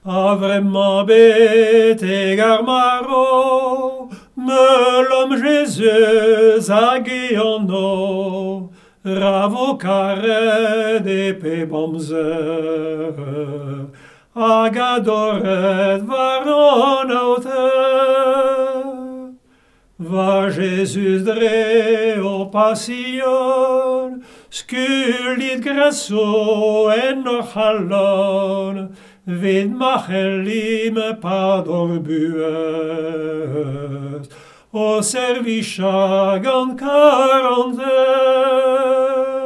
Vraiment bête égard maro, me l'homme Jésus aguillonno, ravocare de pe bomze, agadoret varon auteur. Va Jésus dre o passion, sculit grasso en ochalon, vid machelim padorbues, o servishagan 40.